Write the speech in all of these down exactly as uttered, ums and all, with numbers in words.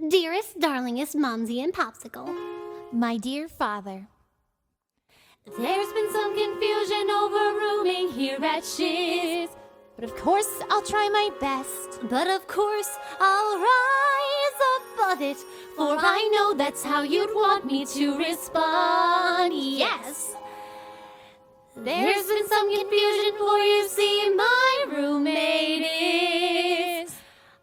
Dearest, darlingest Mumsy and Popsicle. My dear father. There's been some confusion over rooming here at Shiz. But of course, I'll try my best. But of course, I'll rise above it. For I know that's how you'd want me to respond. Yes. There's been some confusion, for you see, my roommate is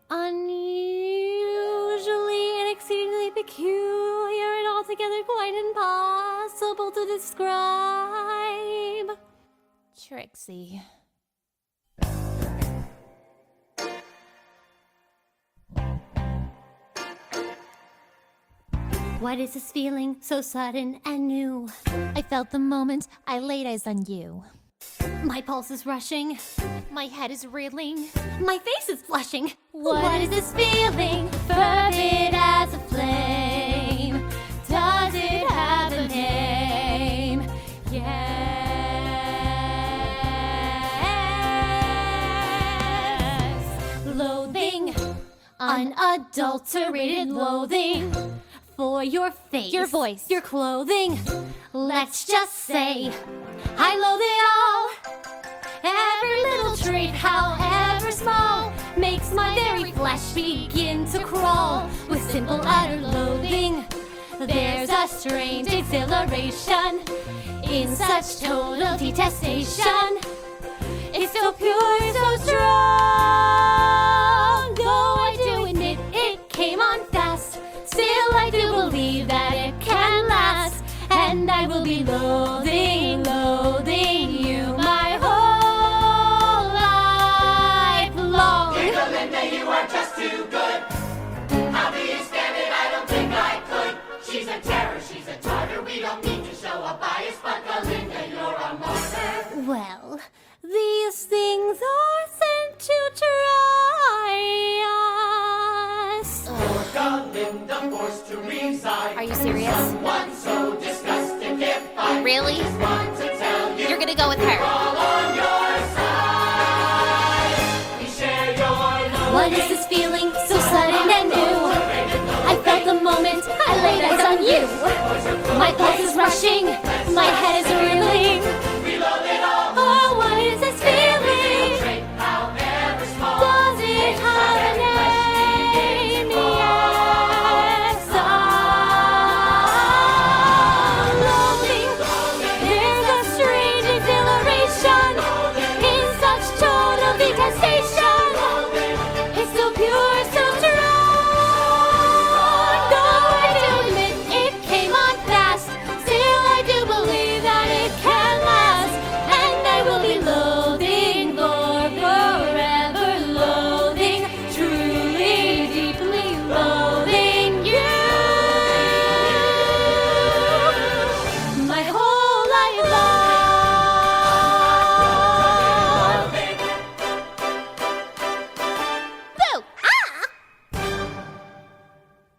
unusually and exceedingly peculiar and altogether quite impossible to describe. Trixie. What is this feeling so sudden and new? I felt the moment I laid eyes on you. My pulse is rushing. My head is reeling. My face is flushing. What, what is this feeling? Fervid as a flame. Does it have a name? Yes. Loathing. Unadulterated loathing. For your face, your voice, your clothing. Let's just say I loathe it all. Every little trait, however small, makes my very flesh begin to crawl. With simple utter loathing, there's a strange exhilaration in such total detestation. It's so pure, so strong. Though I do admit it came on fast, still I do believe that it can last. And I will be loathing, loathing you my whole life long. Dear Linda, you are just too good. How do you stand it? I don't think I could. She's a terror, she's a tartar. We don't need to show a bias, but Galinda, you're a martyr. Well, these things are sent to try us. Poor Galinda forced to resign. Are you serious? Someone so disgusting can't find. Really? Just want to tell you, You're gonna go with her. all